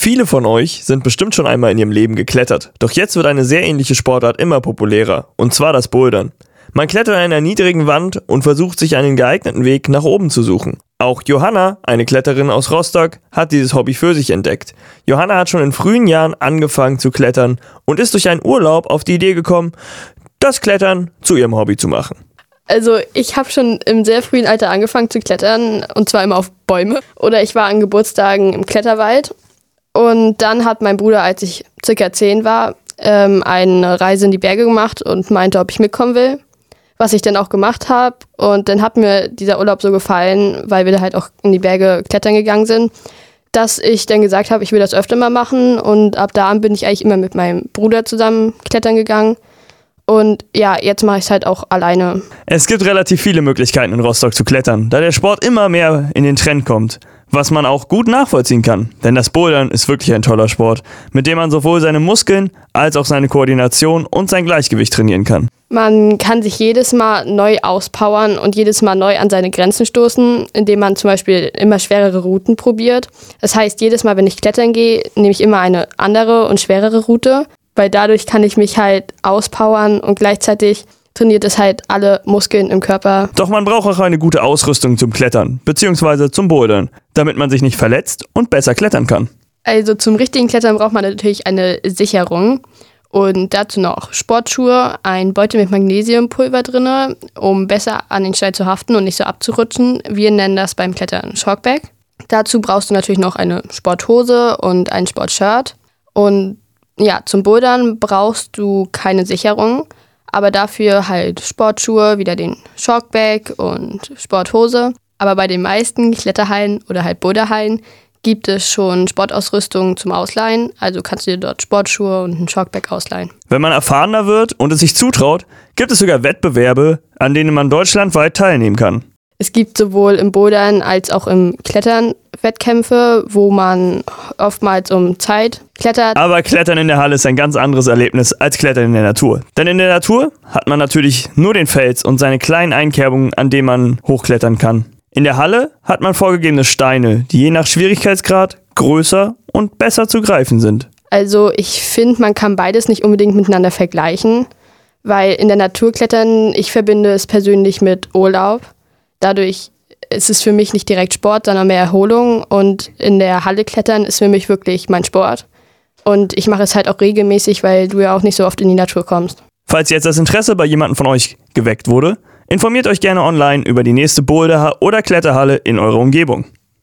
Viele von euch sind bestimmt schon einmal in ihrem Leben geklettert. Doch jetzt wird eine sehr ähnliche Sportart immer populärer, und zwar das Bouldern. Man klettert an einer niedrigen Wand und versucht sich einen geeigneten Weg nach oben zu suchen. Auch Johanna, eine Kletterin aus Rostock, hat dieses Hobby für sich entdeckt. Johanna hat schon in frühen Jahren angefangen zu klettern und ist durch einen Urlaub auf die Idee gekommen, das Klettern zu ihrem Hobby zu machen. Also ich habe schon im sehr frühen Alter angefangen zu klettern, und zwar immer auf Bäume. Oder ich war an Geburtstagen im Kletterwald. Und dann hat mein Bruder, als ich circa 10 war, eine Reise in die Berge gemacht und meinte, ob ich mitkommen will. Was ich dann auch gemacht habe. Und dann hat mir dieser Urlaub so gefallen, weil wir da halt auch in die Berge klettern gegangen sind, dass ich dann gesagt habe, ich will das öfter mal machen. Und ab da an bin ich eigentlich immer mit meinem Bruder zusammen klettern gegangen. Und ja, jetzt mache ich es halt auch alleine. Es gibt relativ viele Möglichkeiten in Rostock zu klettern, da der Sport immer mehr in den Trend kommt. Was man auch gut nachvollziehen kann, denn das Bouldern ist wirklich ein toller Sport, mit dem man sowohl seine Muskeln als auch seine Koordination und sein Gleichgewicht trainieren kann. Man kann sich jedes Mal neu auspowern und jedes Mal neu an seine Grenzen stoßen, indem man zum Beispiel immer schwerere Routen probiert. Das heißt, jedes Mal, wenn ich klettern gehe, nehme ich immer eine andere und schwerere Route, weil dadurch kann ich mich halt auspowern und gleichzeitig trainiert es halt alle Muskeln im Körper. Doch man braucht auch eine gute Ausrüstung zum Klettern, bzw. zum Bouldern, damit man sich nicht verletzt und besser klettern kann. Also zum richtigen Klettern braucht man natürlich eine Sicherung und dazu noch Sportschuhe, ein Beutel mit Magnesiumpulver drin, um besser an den Stein zu haften und nicht so abzurutschen. Wir nennen das beim Klettern Shockbag. Dazu brauchst du natürlich noch eine Sporthose und ein Sportshirt. Und ja, zum Bouldern brauchst du keine Sicherung, aber dafür halt Sportschuhe, wieder den Shockbag und Sporthose. Aber bei den meisten Kletterhallen oder halt Boulderhallen gibt es schon Sportausrüstung zum Ausleihen. Also kannst du dir dort Sportschuhe und einen Shockbag ausleihen. Wenn man erfahrener wird und es sich zutraut, gibt es sogar Wettbewerbe, an denen man deutschlandweit teilnehmen kann. Es gibt sowohl im Bouldern als auch im Klettern Wettkämpfe, wo man oftmals um Zeit klettert. Aber Klettern in der Halle ist ein ganz anderes Erlebnis als Klettern in der Natur. Denn in der Natur hat man natürlich nur den Fels und seine kleinen Einkerbungen, an denen man hochklettern kann. In der Halle hat man vorgegebene Steine, die je nach Schwierigkeitsgrad größer und besser zu greifen sind. Also ich finde, man kann beides nicht unbedingt miteinander vergleichen, weil in der Natur klettern, ich verbinde es persönlich mit Urlaub. Dadurch ist es für mich nicht direkt Sport, sondern mehr Erholung. Und in der Halle klettern ist für mich wirklich mein Sport. Und ich mache es halt auch regelmäßig, weil du ja auch nicht so oft in die Natur kommst. Falls jetzt das Interesse bei jemandem von euch geweckt wurde, informiert euch gerne online über die nächste Boulder- oder Kletterhalle in eurer Umgebung.